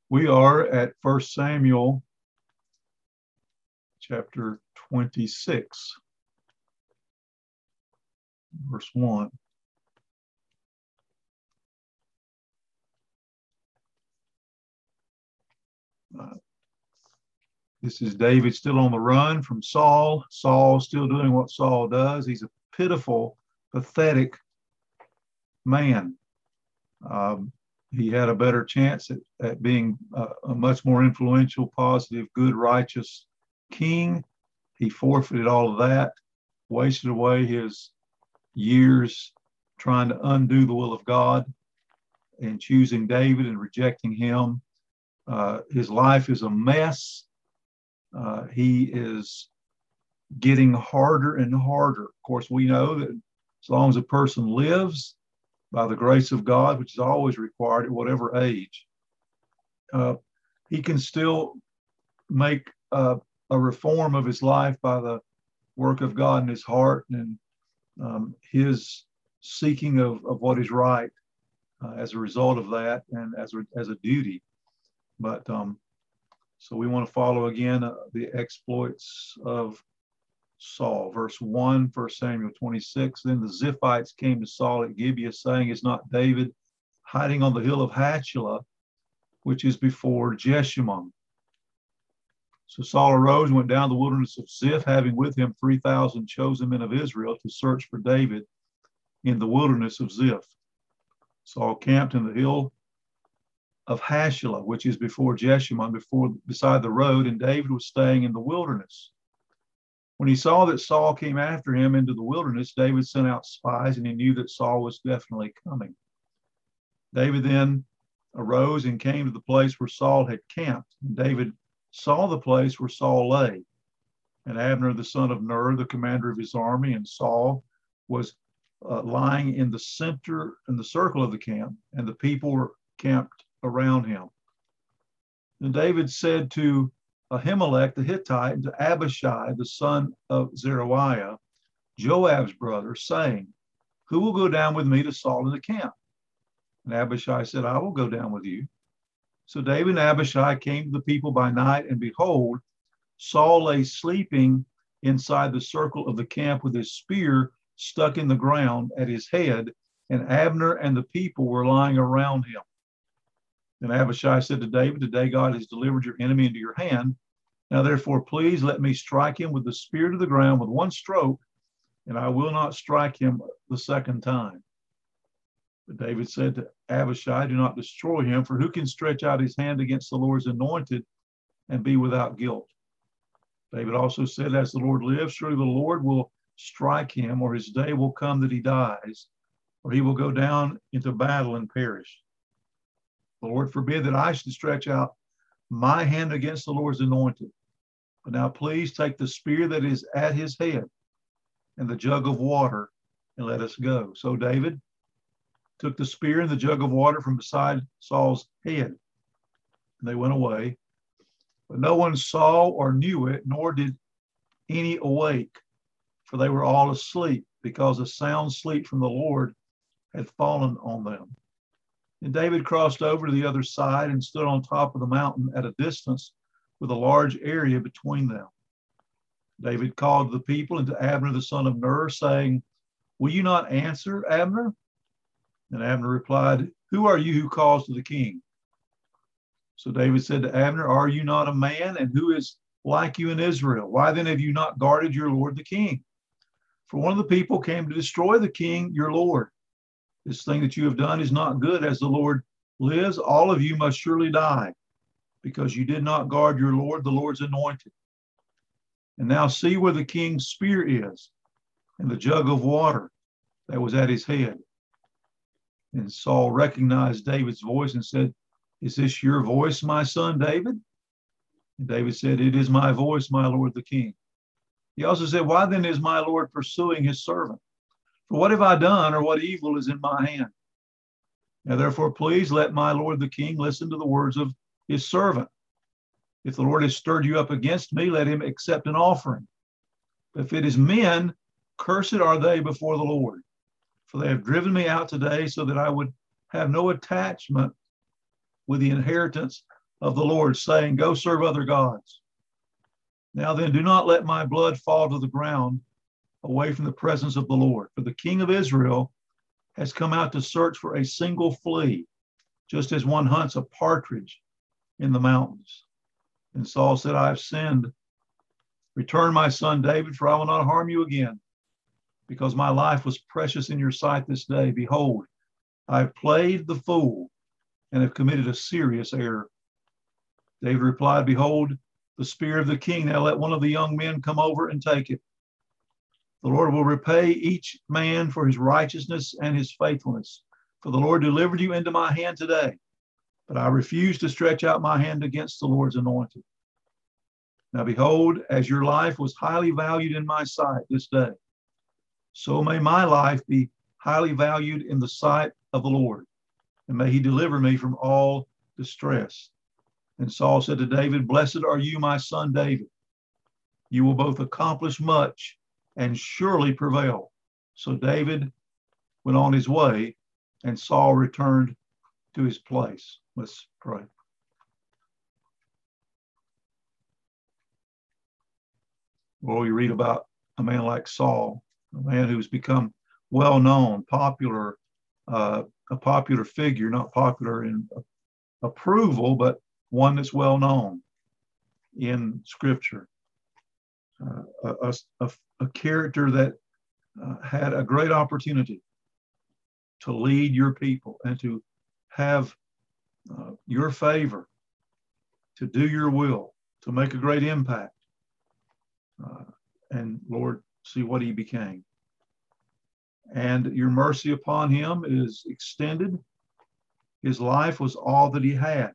We are at 1 Samuel chapter 26, verse 1. This is David still on the run from Saul. Saul still doing what Saul does. He's a pitiful, pathetic man. He had a better chance at being a much more influential, positive, good, righteous king. He forfeited all of that, wasted away his years trying to undo the will of God and choosing David and rejecting him. His life is a mess. He is getting harder and harder. Of course, we know that as long as a person lives by the grace of God, which is always required at whatever age, he can still make a reform of his life by the work of God in his heart and his seeking of what is right as a result of that and as a duty. But so we want to follow again the exploits of Saul. Verse 1, 1 Samuel 26. Then the Ziphites came to Saul at Gibeah, saying, Is not David hiding on the hill of Hachilah, which is before Jeshimon? So Saul arose and went down the wilderness of Ziph, having with him 3,000 chosen men of Israel to search for David in the wilderness of Ziph. Saul camped in the hill of Hachilah, which is before Jeshimon, beside the road, and David was staying in the wilderness. When he saw that Saul came after him into the wilderness, David sent out spies, and he knew that Saul was definitely coming. David then arose and came to the place where Saul had camped. And David saw the place where Saul lay. And Abner, the son of Ner, the commander of his army, and Saul was lying in the circle of the camp, and the people were camped around him. And David said to Ahimelech the Hittite and to Abishai the son of Zeruiah, Joab's brother, saying, Who will go down with me to Saul in the camp? And Abishai said, I will go down with you. So David and Abishai came to the people by night, and behold, Saul lay sleeping inside the circle of the camp with his spear stuck in the ground at his head, and Abner and the people were lying around him. And Abishai said to David, Today God has delivered your enemy into your hand. Now therefore, please let me strike him with the spear to the ground with one stroke, and I will not strike him the second time. But David said to Abishai, Do not destroy him, for who can stretch out his hand against the Lord's anointed and be without guilt? David also said, As the Lord lives, surely the Lord will strike him, or his day will come that he dies, or he will go down into battle and perish. The Lord forbid that I should stretch out my hand against the Lord's anointed. But now please take the spear that is at his head and the jug of water, and let us go. So David took the spear and the jug of water from beside Saul's head, and they went away. But no one saw or knew it, nor did any awake, for they were all asleep, because a sound sleep from the Lord had fallen on them. And David crossed over to the other side and stood on top of the mountain at a distance with a large area between them. David called the people and to Abner the son of Ner, saying, Will you not answer, Abner? And Abner replied, Who are you who calls to the king? So David said to Abner, Are you not a man, and who is like you in Israel? Why then have you not guarded your lord the king? For one of the people came to destroy the king, your lord. This thing that you have done is not good. As the Lord lives, all of you must surely die, because you did not guard your Lord, the Lord's anointed. And now see where the king's spear is, and the jug of water that was at his head. And Saul recognized David's voice and said, Is this your voice, my son David? And David said, It is my voice, my lord the king. He also said, Why then is my lord pursuing his servant? For what have I done, or what evil is in my hand? Now therefore, please let my lord the king listen to the words of his servant. If the Lord has stirred you up against me, let him accept an offering. But if it is men, cursed are they before the Lord. For they have driven me out today so that I would have no attachment with the inheritance of the Lord, saying, Go serve other gods. Now then, do not let my blood fall to the ground away from the presence of the Lord. For the king of Israel has come out to search for a single flea, just as one hunts a partridge in the mountains. And Saul said, I have sinned. Return, my son David, for I will not harm you again, because my life was precious in your sight this day. Behold, I have played the fool and have committed a serious error. David replied, Behold, the spear of the king. Now let one of the young men come over and take it. The Lord will repay each man for his righteousness and his faithfulness. For the Lord delivered you into my hand today, but I refuse to stretch out my hand against the Lord's anointed. Now behold, as your life was highly valued in my sight this day, so may my life be highly valued in the sight of the Lord, and may he deliver me from all distress. And Saul said to David, Blessed are you, my son David. You will both accomplish much and surely prevail. So David went on his way, and Saul returned to his place. Let's pray. Well, we read about a man like Saul, a man who's become well-known, popular, a popular figure, not popular in approval, but one that's well-known in Scripture. A character that had a great opportunity to lead your people and to have your favor, to do your will, to make a great impact. And Lord, see what he became. And your mercy upon him is extended. His life was all that he had.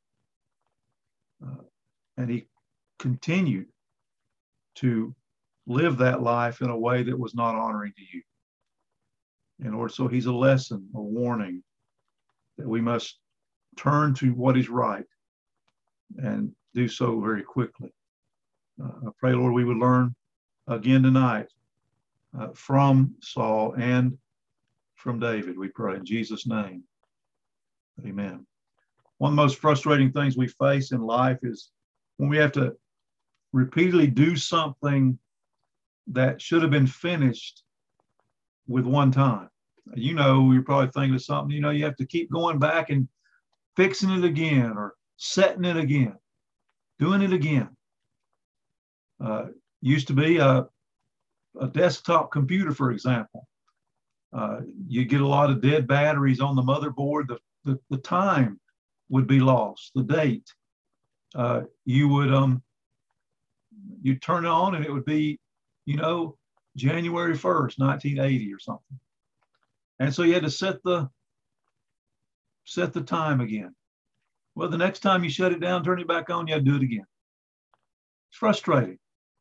And he continued to live that life in a way that was not honoring to you. And Lord, so he's a lesson, a warning that we must turn to what is right and do so very quickly. I pray, Lord, we would learn again tonight from Saul and from David, we pray in Jesus' name. Amen. One of the most frustrating things we face in life is when we have to repeatedly do something that should have been finished with one time. You know, you're probably thinking of something, you know, you have to keep going back and fixing it again or setting it again, doing it again. Used to be a desktop computer, for example. You get a lot of dead batteries on the motherboard. The time would be lost, the date. You'd turn it on and it would be, you know, January 1st, 1980 or something. And so you had to set the time again. Well, the next time you shut it down, turn it back on, you had to do it again. It's frustrating.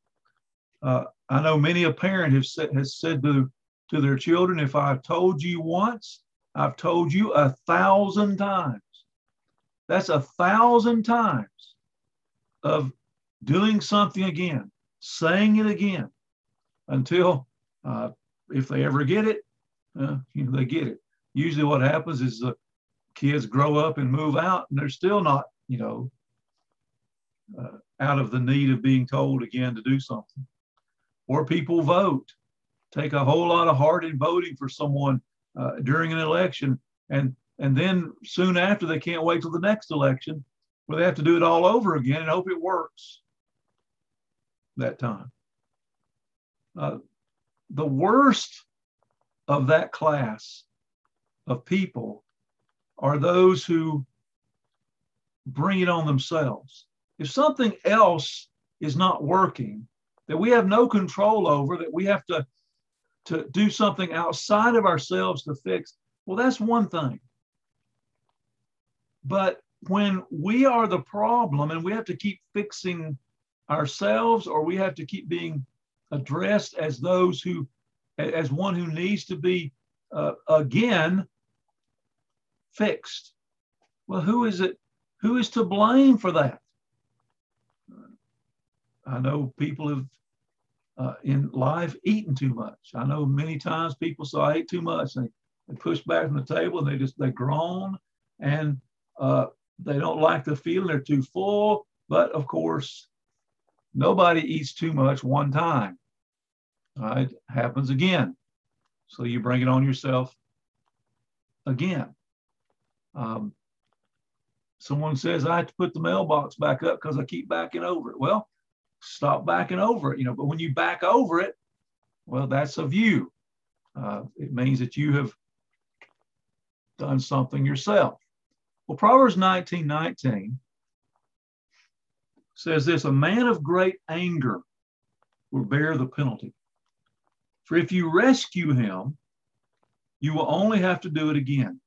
I know many a parent has said to their children, if I've told you once, I've told you 1,000 times. That's 1,000 times of doing something again, saying it again, until if they ever get it, they get it. Usually what happens is the kids grow up and move out, and they're still not, out of the need of being told again to do something. Or people vote, take a whole lot of heart in voting for someone during an election, and then soon after they can't wait till the next election where they have to do it all over again and hope it works that time. The worst of that class of people are those who bring it on themselves. If something else is not working that we have no control over, that we have to do something outside of ourselves to fix, well, that's one thing. But when we are the problem and we have to keep fixing ourselves, or we have to keep being addressed as as one who needs to be again fixed, well, who is to blame for that? I know people have in life eaten too much. I know many times people say, I ate too much. They push back from the table and they groan. And They don't like the feeling, they're too full, but of course, nobody eats too much one time. It happens again. So you bring it on yourself again. Someone says, I have to put the mailbox back up because I keep backing over it. Well, stop backing over it, but when you back over it, well, that's of you. It means that you have done something yourself. Well, Proverbs 19:19 says this, a man of great anger will bear the penalty. For if you rescue him, you will only have to do it again.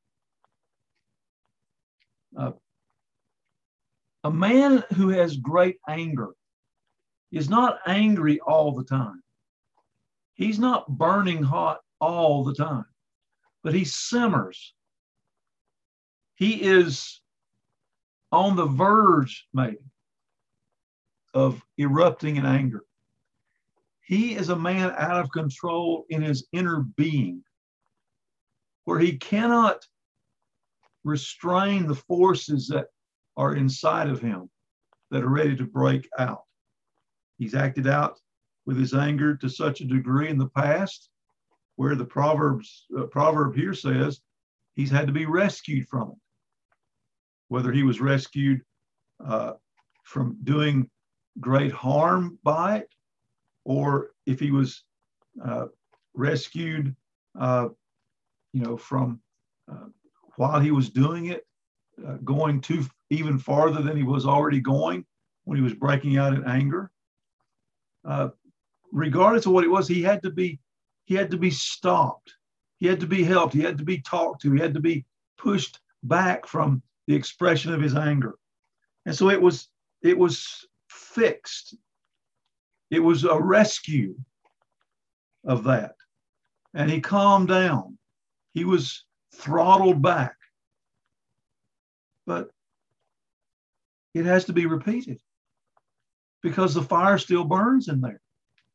A man who has great anger is not angry all the time. He's not burning hot all the time, but he simmers. He is on the verge, maybe, of erupting in anger. He is a man out of control in his inner being, where he cannot restrain the forces that are inside of him that are ready to break out. He's acted out with his anger to such a degree in the past, where the proverb here says he's had to be rescued from it. Whether he was rescued from doing great harm by it, or if he was rescued, from while he was doing it, going too even farther than he was already going when he was breaking out in anger. Regardless of what it was, he had to be stopped. He had to be helped. He had to be talked to. He had to be pushed back from the expression of his anger. And so it was fixed. It was a rescue of that. And he calmed down. He was throttled back. But it has to be repeated because the fire still burns in there.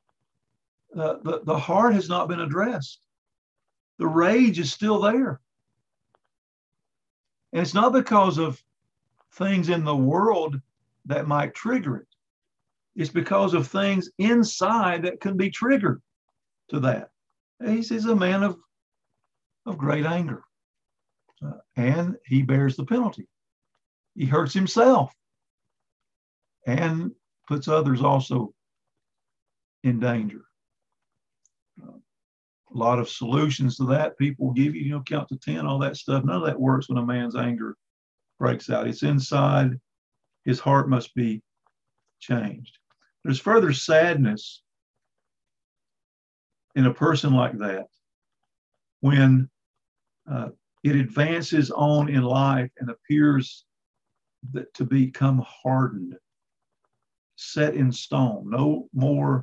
The heart has not been addressed. The rage is still there. And it's not because of things in the world that might trigger it. It's because of things inside that can be triggered to that. He's a man of great anger. And he bears the penalty. He hurts himself and puts others also in danger. A lot of solutions to that people give you, count to 10, all that stuff. None of that works when a man's anger breaks out. It's inside. His heart must be changed. There's further sadness in a person like that when it advances on in life and appears to become hardened, set in stone, no more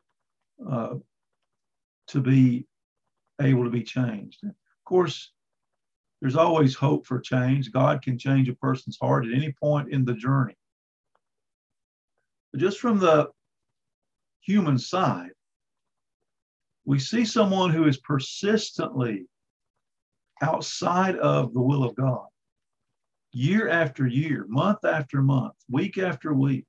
to be able to be changed. Of course, there's always hope for change. God can change a person's heart at any point in the journey. But just from the human side, we see someone who is persistently outside of the will of God, year after year, month after month, week after week.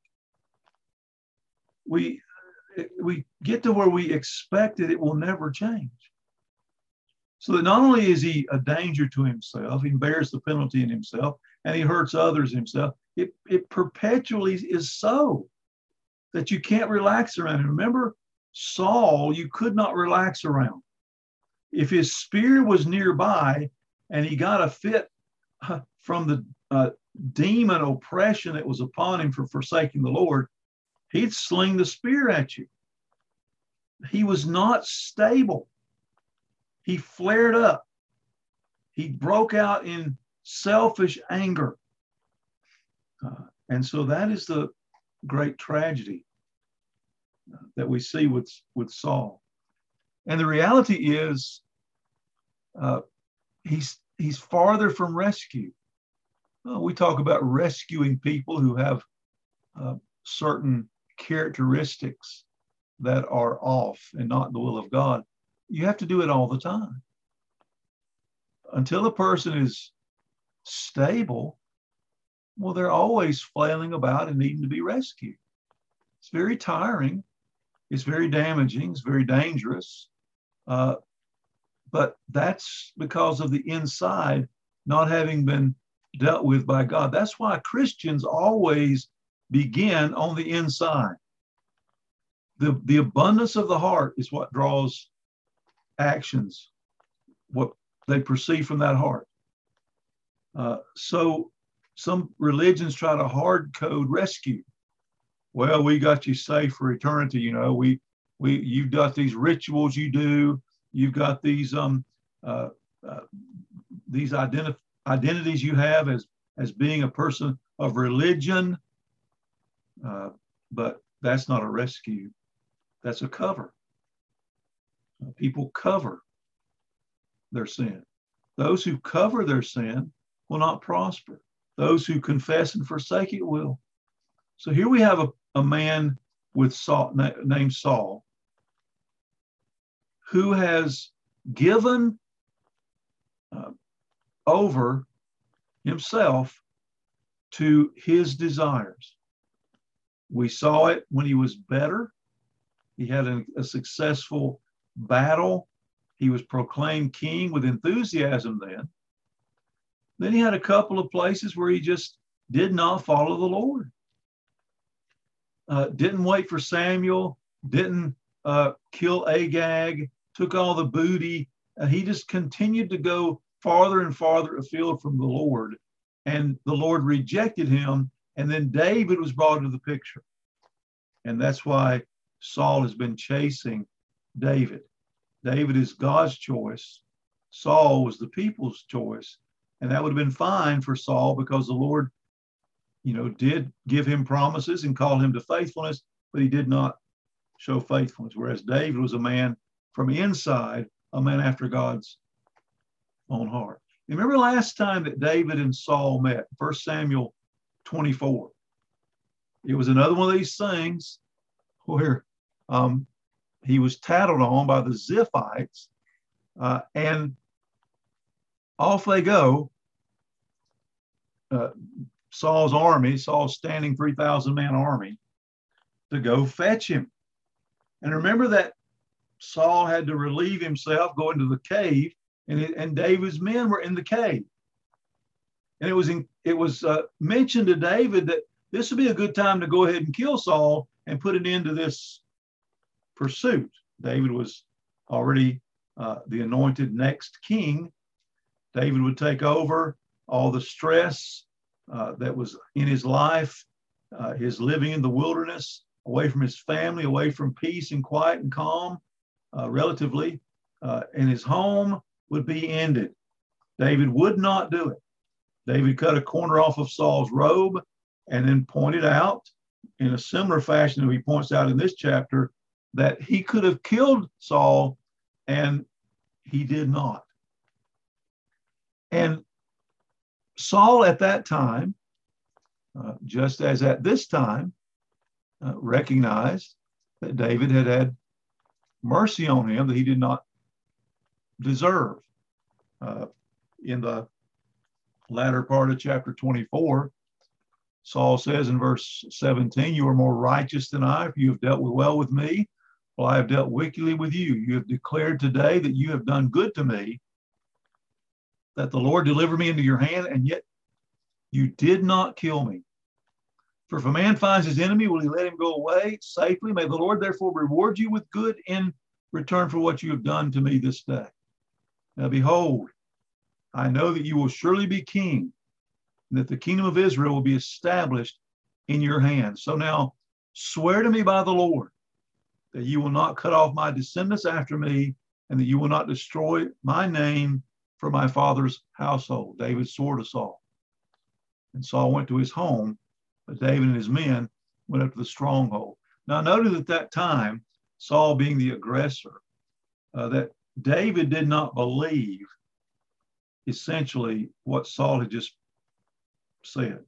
We get to where we expect that it will never change. So that not only is he a danger to himself, he bears the penalty in himself, and he hurts others himself, it perpetually is so that you can't relax around him. Remember, Saul, you could not relax around. If his spear was nearby and he got a fit from the demon oppression that was upon him for forsaking the Lord, he'd sling the spear at you. He was not stable. He flared up. He broke out in selfish anger. And so that is the great tragedy that we see with Saul. And the reality is he's farther from rescue. We talk about rescuing people who have certain characteristics that are off and not the will of God. You have to do it all the time. Until a person is stable, Well, they're always flailing about and needing to be rescued. It's very tiring. It's very damaging. It's very dangerous. But that's because of the inside not having been dealt with by God. That's why Christians always begin on the inside. The abundance of the heart is what draws actions, what they perceive from that heart. So some religions try to hard code rescue. Well, we got you safe for eternity. You know, you've got these rituals you do. You've got these identities you have as being a person of religion. But that's not a rescue. That's a cover. People cover their sin. Those who cover their sin will not prosper. Those who confess and forsake it will. So here we have a man with Saul, named Saul, who has given over himself to his desires. We saw it when he was better. He had a successful battle. He was proclaimed king with enthusiasm then. Then he had a couple of places where he just did not follow the Lord. Didn't wait for Samuel, didn't kill Agag, took all the booty. He just continued to go farther and farther afield from the Lord. And the Lord rejected him. And then David was brought into the picture. And that's why Saul has been chasing David. David is God's choice. Saul was the people's choice. And that would have been fine for Saul because the Lord, did give him promises and call him to faithfulness, but he did not show faithfulness. Whereas David was a man from inside, a man after God's own heart. Remember last time that David and Saul met, 1 Samuel 24. It was another one of these things where he was tattled on by the Ziphites, and off they go. Saul's standing 3,000-man army to go fetch him. And remember that Saul had to relieve himself, go into the cave, and David's men were in the cave. And it was mentioned to David that this would be a good time to go ahead and kill Saul and put an end to this pursuit. David was already the anointed next king. David would take over all the stress that was in his life, his living in the wilderness, away from his family, away from peace and quiet and calm, relatively, and his home would be ended. David would not do it. David cut a corner off of Saul's robe and then pointed out in a similar fashion that he points out in this chapter that he could have killed Saul, and he did not. And Saul at that time, just as at this time, recognized that David had had mercy on him that he did not deserve. In the latter part of chapter 24, Saul says in verse 17, "You are more righteous than I, for you have dealt well with me, while I have dealt wickedly with you. You have declared today that you have done good to me, that the Lord delivered me into your hand, and yet you did not kill me. For if a man finds his enemy, will he let him go away safely? May the Lord therefore reward you with good in return for what you have done to me this day. Now behold, I know that you will surely be king, and that the kingdom of Israel will be established in your hands. So now swear to me by the Lord that you will not cut off my descendants after me, and that you will not destroy my name for my father's household." David swore to Saul. And Saul went to his home, but David and his men went up to the stronghold. Now notice at that time, Saul being the aggressor, that David did not believe essentially what Saul had just said.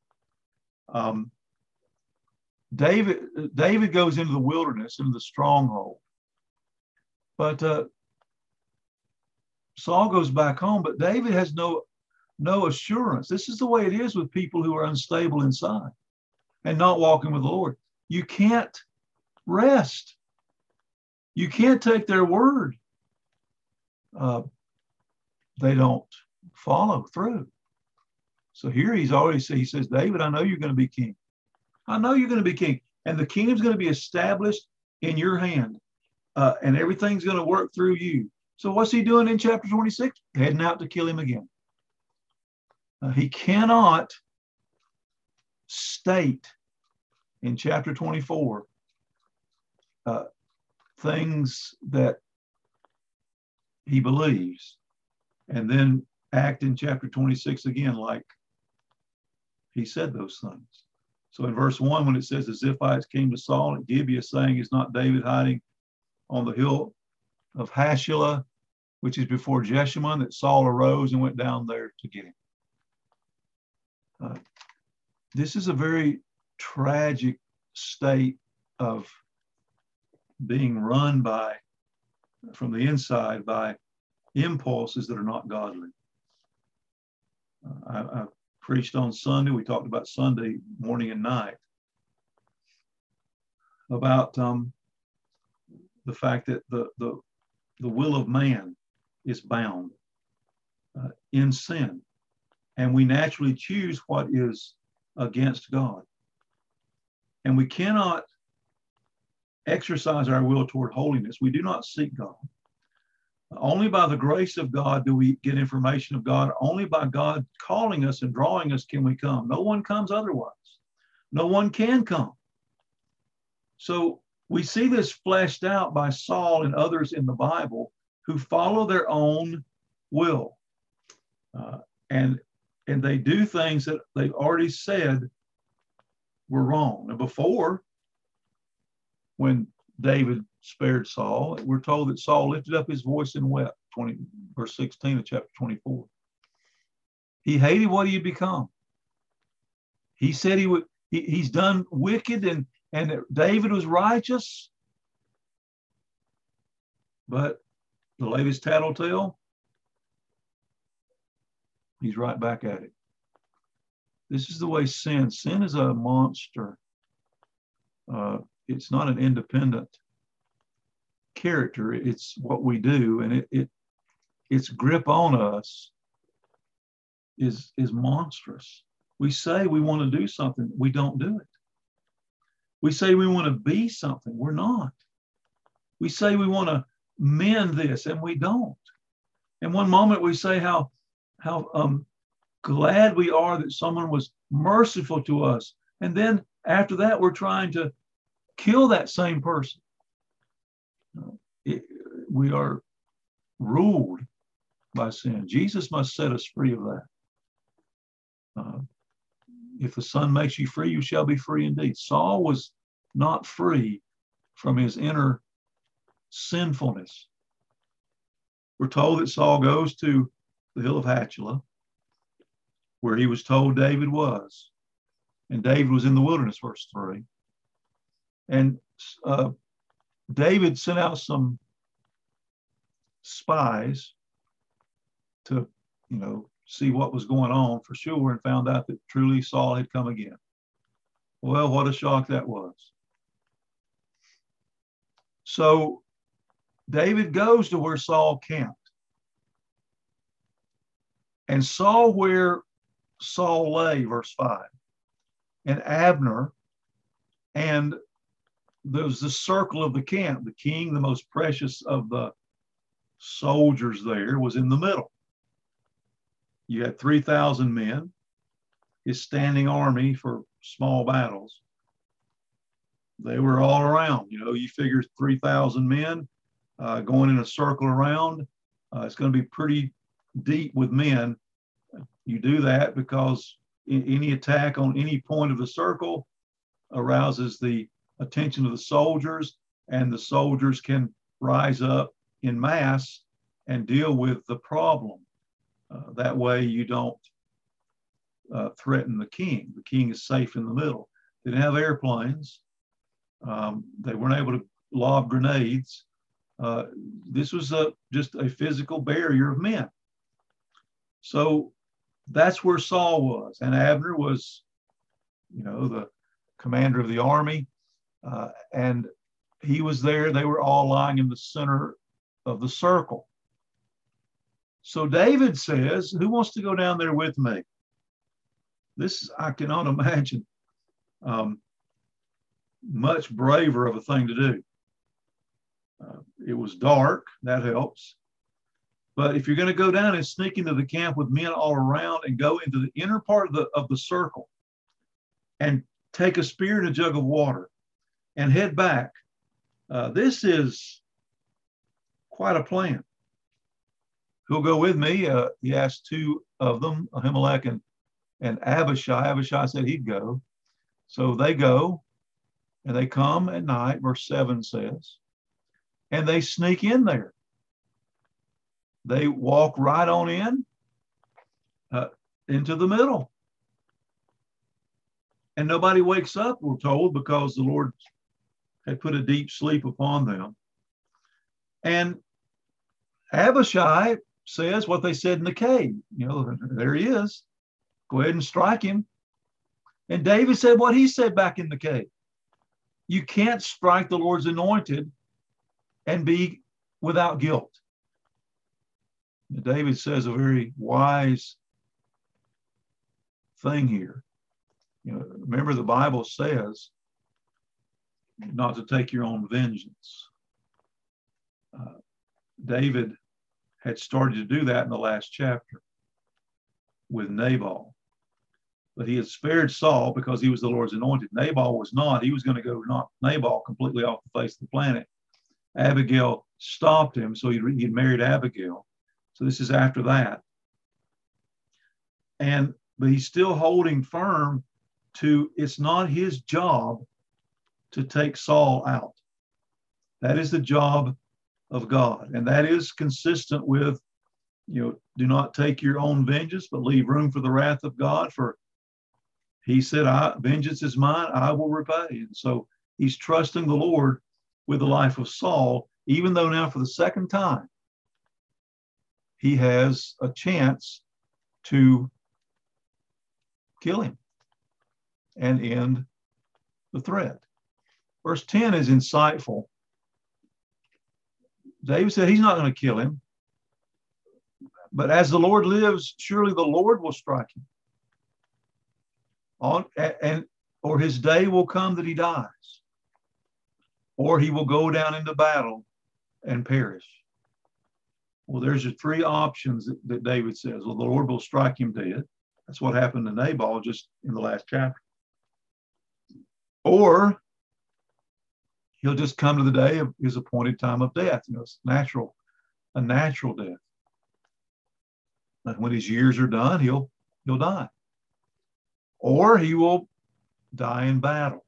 David goes into the wilderness, into the stronghold. But Saul goes back home, but David has no no assurance. This is the way it is with people who are unstable inside and not walking with the Lord. You can't rest. You can't take their word. They don't follow through. So here he's already said, he says, David, I know you're going to be king. I know you're going to be king. And the kingdom's going to be established in your hand. And everything's going to work through you. So what's he doing in chapter 26? Heading out to kill him again. He cannot state in chapter 24 things that he believes and then act in chapter 26 again like he said those things. So in verse 1, when it says, the Ziphites came to Saul at Gibeah, saying, is not David hiding on the hill of Hachilah, which is before Jeshimon, that Saul arose and went down there to get him. This is a very tragic state of being run from the inside by impulses that are not godly. I preached on Sunday. We talked about Sunday morning and night about the fact that the will of man is bound in sin, and we naturally choose what is against God, and we cannot exercise our will toward holiness. We do not seek God. Only by the grace of God do we get information of God. Only by God calling us and drawing us can we come. No one comes otherwise. No one can come. So we see this fleshed out by Saul and others in the Bible who follow their own will. And they do things that they've already said were wrong. Now before, when David spared Saul, we're told that Saul lifted up his voice and wept, verse 16 of chapter 24. He hated what he had become. He said he's done wicked and that David was righteous. But the latest tattletale, he's right back at it. This is the way sin is a monster. It's not an independent character. It's what we do, and its grip on us is monstrous. We say we want to do something, we don't do it. We say we want to be something, we're not. We say we want to mend this, and we don't. And one moment we say how glad we are that someone was merciful to us, and then after that we're trying to kill that same person. We are ruled by sin. Jesus must set us free of that. If the Son makes you free, you shall be free indeed. Saul was not free from his inner sinfulness. We're told that Saul goes to the hill of Hachilah, where he was told David was. And David was in the wilderness, verse 3. And David sent out some spies to, see what was going on for sure, and found out that truly Saul had come again. Well, what a shock that was. So David goes to where Saul camped and saw where Saul lay, verse 5, and Abner, and there was the circle of the camp. The king, the most precious of the soldiers there, was in the middle. You had 3,000 men, his standing army for small battles. They were all around. You figure 3,000 men going in a circle around. It's going to be pretty deep with men. You do that because any attack on any point of the circle arouses the attention of the soldiers, and the soldiers can rise up in mass and deal with the problem. That way you don't threaten the king. The king is safe in the middle. They didn't have airplanes. They weren't able to lob grenades. This was just a physical barrier of men. So That's where Saul was. And Abner was, the commander of the army. And he was there. They were all lying in the center of the circle. So David says, who wants to go down there with me? This, I cannot imagine, much braver of a thing to do. It was dark, that helps. But if you're going to go down and sneak into the camp with men all around and go into the inner part of the circle and take a spear and a jug of water and head back, this is quite a plan. Who'll go with me? He asked two of them, Ahimelech and Abishai. Abishai said he'd go. So they go, and they come at night, verse 7 says, and they sneak in there. They walk right on in into the middle. And nobody wakes up, we're told, because the Lord had put a deep sleep upon them. And Abishai says what they said in the cave. There he is. Go ahead and strike him. And David said what he said back in the cave. You can't strike the Lord's anointed and be without guilt. David says a very wise thing here. Remember the Bible says not to take your own vengeance. David had started to do that in the last chapter with Nabal. But he had spared Saul because he was the Lord's anointed. Nabal was not. He was going to go knock Nabal completely off the face of the planet. Abigail stopped him, so he had married Abigail. So this is after that. But he's still holding firm to it's not his job to take Saul out. That is the job of God. And that is consistent with, do not take your own vengeance, but leave room for the wrath of God. For he said, vengeance is mine, I will repay. And so he's trusting the Lord with the life of Saul, even though now for the second time, he has a chance to kill him and end the threat. Verse 10 is insightful. David said he's not going to kill him, but as the Lord lives, surely the Lord will strike him. Or his day will come that he dies, or he will go down into battle and perish. Well, there's the three options that David says. Well, the Lord will strike him dead. That's what happened to Nabal just in the last chapter. Or he'll just come to the day of his appointed time of death. It's a natural death. And when his years are done, he'll die. Or he will die in battle.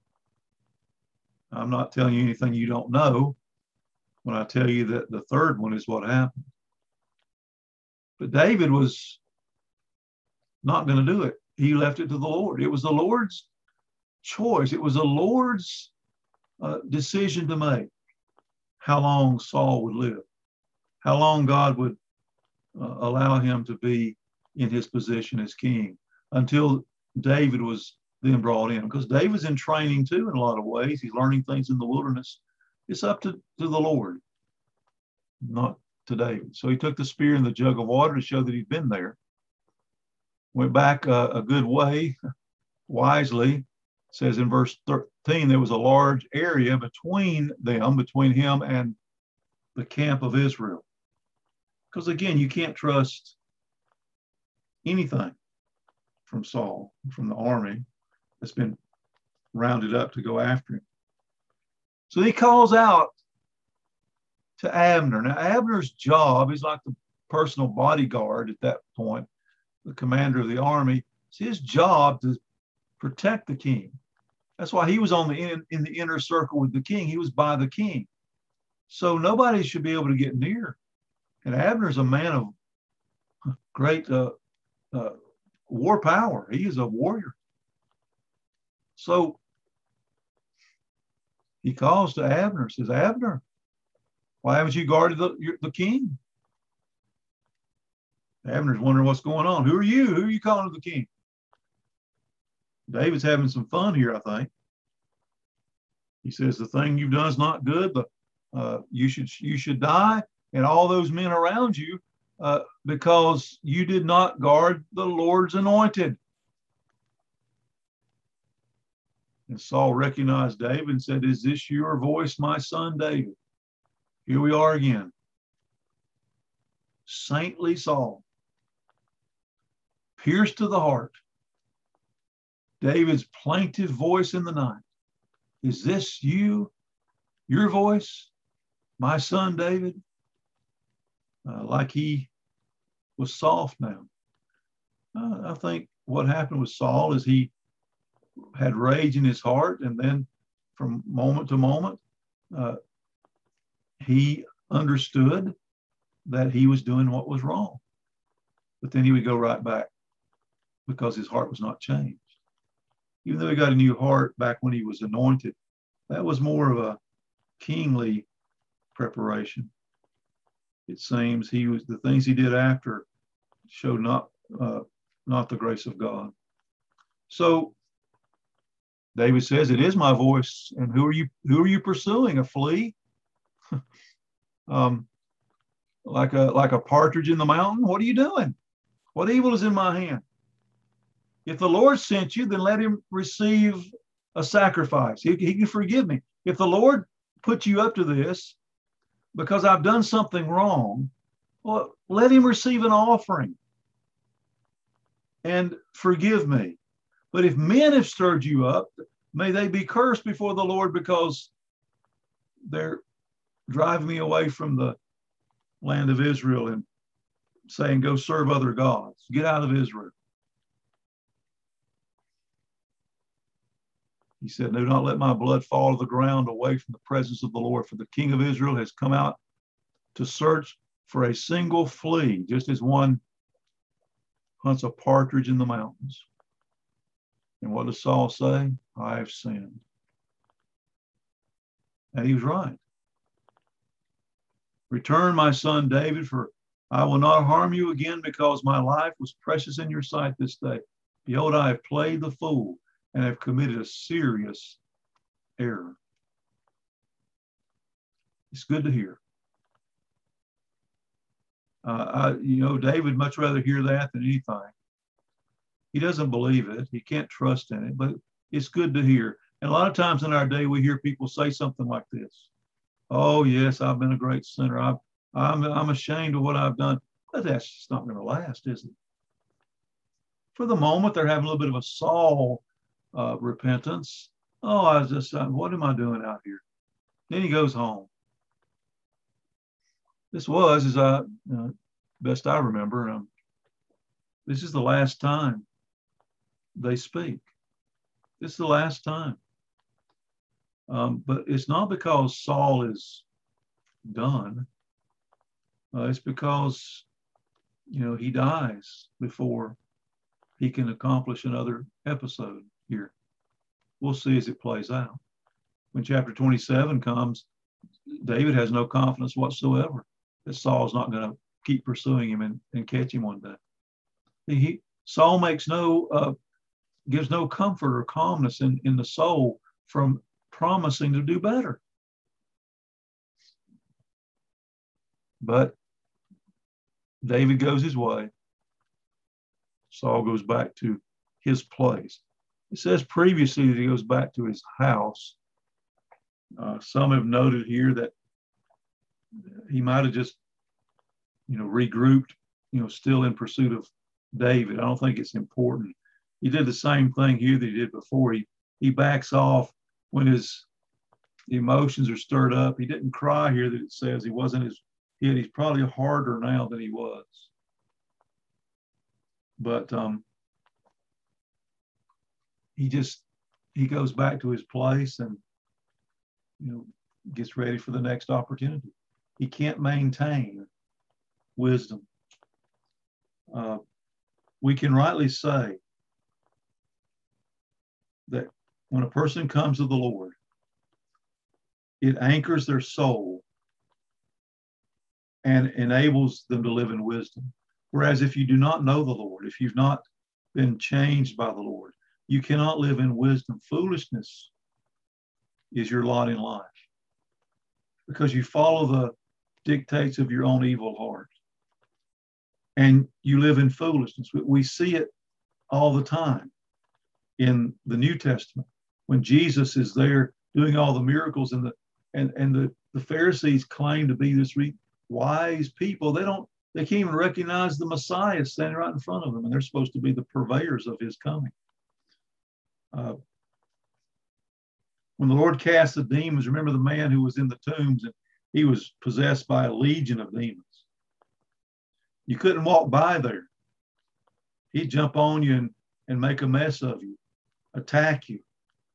I'm not telling you anything you don't know when I tell you that the third one is what happened. But David was not going to do it. He left it to the Lord. It was the Lord's choice. It was the Lord's decision to make how long Saul would live, how long God would allow him to be in his position as king until David was then brought in. Because David's in training too in a lot of ways. He's learning things in the wilderness. It's up to the Lord, not to David. So he took the spear and the jug of water to show that he'd been there. Went back a good way, wisely. It says in verse 13, there was a large area between him and the camp of Israel. Because again, you can't trust anything from Saul, from the army that's been rounded up to go after him. So he calls out to Abner. Now, Abner's job, he's like the personal bodyguard at that point, the commander of the army. It's his job to protect the king. That's why he was in the inner circle with the king. He was by the king. So nobody should be able to get near. And Abner's a man of great war power. He is a warrior. So he calls to Abner, says, Abner, why haven't you guarded the king? Abner's wondering what's going on. Who are you? Who are you calling to the king? David's having some fun here, I think. He says, the thing you've done is not good, but you should die, and all those men around you, because you did not guard the Lord's anointed. And Saul recognized David and said, is this your voice, my son David? Here we are again. Saintly Saul, pierced to the heart. David's plaintive voice in the night. Is this you, your voice, my son David? Like he was soft now. I think what happened with Saul is he had rage in his heart, and then from moment to moment, he understood that he was doing what was wrong. But then he would go right back because his heart was not changed. Even though he got a new heart back when he was anointed, that was more of a kingly preparation. It seems the things he did after showed not the grace of God. So David says, it is my voice. And who are you pursuing? A flea? Like a partridge in the mountain? What are you doing? What evil is in my hand? If the Lord sent you, then let him receive a sacrifice. He can forgive me. If the Lord put you up to this because I've done something wrong, well, let him receive an offering and forgive me. But if men have stirred you up, may they be cursed before the Lord because they're driving me away from the land of Israel and saying, go serve other gods. Get out of Israel. He said, do not let my blood fall to the ground away from the presence of the Lord, for the king of Israel has come out to search for a single flea, just as one hunts a partridge in the mountains. And what does Saul say? I have sinned. And he was right. Return, my son David, for I will not harm you again, because my life was precious in your sight this day. Behold, I have played the fool and have committed a serious error. It's good to hear. David would much rather hear that than anything. He doesn't believe it. He can't trust in it, but it's good to hear. And a lot of times in our day, we hear people say something like this. Oh, yes, I've been a great sinner. I'm ashamed of what I've done. But that's just not going to last, is it? For the moment, they're having a little bit of a Saul repentance. Oh, what am I doing out here? Then he goes home. This was, as best I remember, this is the last time they speak. This is the last time. But it's not because Saul is done. It's because, he dies before he can accomplish another episode here. We'll see as it plays out. When chapter 27 comes, David has no confidence whatsoever that Saul's not going to keep pursuing him and catch him one day. Saul gives no comfort or calmness in the soul from promising to do better. But David goes his way. Saul goes back to his place. It says previously that he goes back to his house. Some have noted here that he might have just, regrouped, still in pursuit of David. I don't think it's important. He did the same thing here that he did before. He backs off when his emotions are stirred up. He didn't cry here that it says he wasn't as hit. He's probably harder now than he was. But he goes back to his place and gets ready for the next opportunity. He can't maintain wisdom. We can rightly say that when a person comes to the Lord, it anchors their soul and enables them to live in wisdom. Whereas if you do not know the Lord, if you've not been changed by the Lord, you cannot live in wisdom. Foolishness is your lot in life because you follow the dictates of your own evil heart and you live in foolishness. We see it all the time in the New Testament when Jesus is there doing all the miracles and the Pharisees claim to be this wise people. They can't even recognize the Messiah standing right in front of them, and they're supposed to be the purveyors of his coming. When the Lord cast the demons, remember the man who was in the tombs and he was possessed by a legion of demons. You couldn't walk by there. He'd jump on you and make a mess of you, attack you.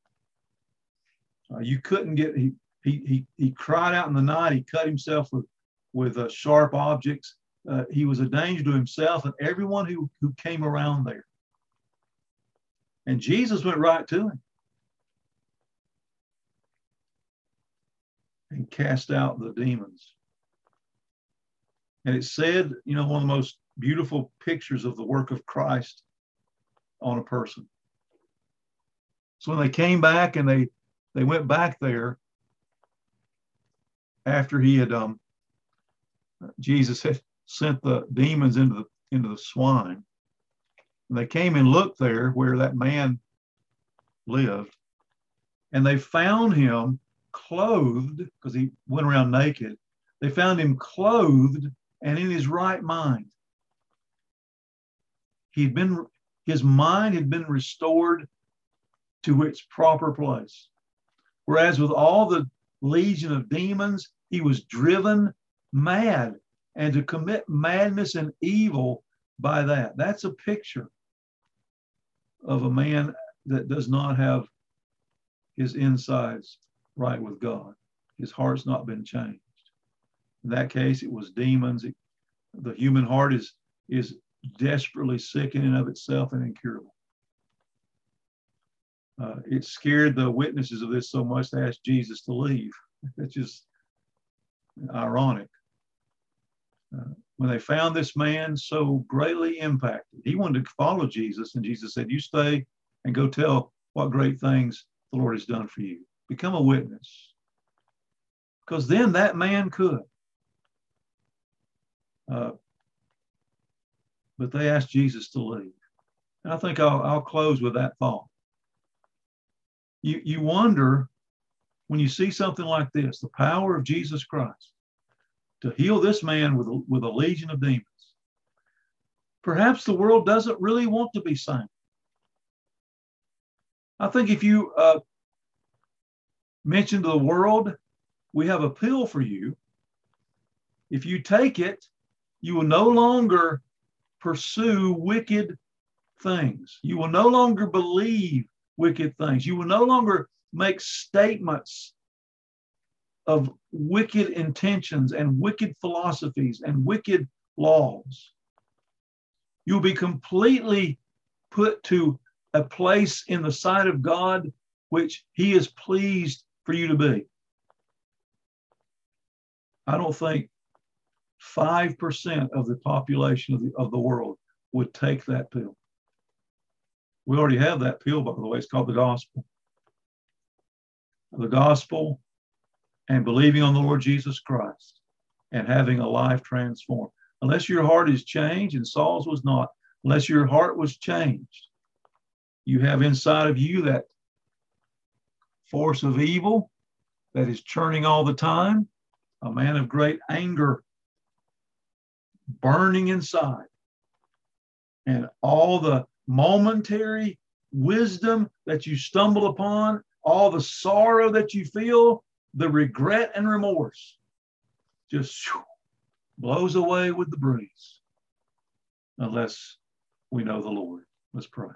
You couldn't get, he cried out in the night. He cut himself with sharp objects. He was a danger to himself and everyone who came around there. And Jesus went right to him and cast out the demons. And it said, one of the most beautiful pictures of the work of Christ on a person. So when they came back and they went back there after he had, Jesus had sent the demons into the swine. And they came and looked there where that man lived, and they found him clothed, because he went around naked. They found him clothed and in his right mind. His mind had been restored to its proper place. Whereas with all the legion of demons, he was driven mad and to commit madness and evil by that. That's a picture of a man that does not have his insides right with God. His heart's not been changed. In that case, it was demons. The human heart is desperately sick in and of itself and incurable. It scared the witnesses of this so much they asked Jesus to leave. That's just ironic. When they found this man so greatly impacted, he wanted to follow Jesus, and Jesus said, you stay and go tell what great things the Lord has done for you. Become a witness. Because then that man could. But they asked Jesus to leave. And I think I'll close with that thought. You wonder, when you see something like this, the power of Jesus Christ to heal this man with a legion of demons. Perhaps the world doesn't really want to be saved. I think if you mention to the world, we have a pill for you. If you take it, you will no longer pursue wicked things. You will no longer believe wicked things. You will no longer make statements of wicked intentions and wicked philosophies and wicked laws. You'll be completely put to a place in the sight of God which he is pleased for you to be. I don't think 5% of the population of the world would take that pill. We already have that pill, by the way. It's called the gospel. The gospel and believing on the Lord Jesus Christ and having a life transformed. Unless your heart is changed, and Saul's was not, unless your heart was changed, you have inside of you that force of evil that is churning all the time, a man of great anger burning inside, and all the momentary wisdom that you stumble upon, all the sorrow that you feel, the regret and remorse just blows away with the breeze unless we know the Lord. Let's pray.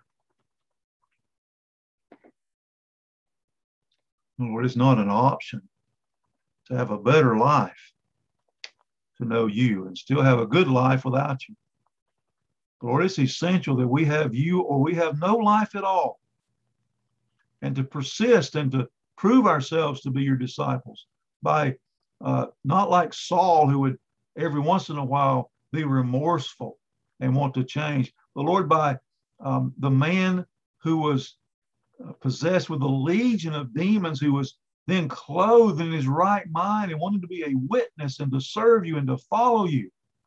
Lord, it's not an option to have a better life, to know you and still have a good life without you. Lord, it's essential that we have you or we have no life at all. And to persist and to prove ourselves to be your disciples by not like Saul, who would every once in a while be remorseful and want to change. But Lord, by the man who was possessed with a legion of demons, who was then clothed in his right mind and wanted to be a witness and to serve you and to follow you.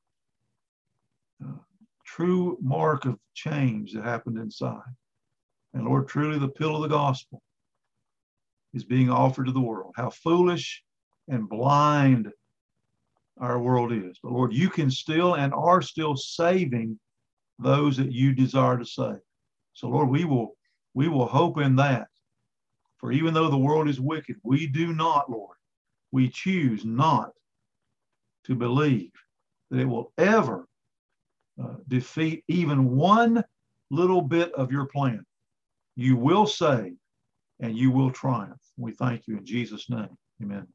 True mark of change that happened inside. And Lord, truly the pill of the gospel is being offered to the world. How foolish and blind our world is. But Lord, you can still and are still saving those that you desire to save. So Lord, we will hope in that. For even though the world is wicked, we do not, Lord, we choose not to believe that it will ever defeat even one little bit of your plan. You will save and you will triumph. We thank you in Jesus' name. Amen.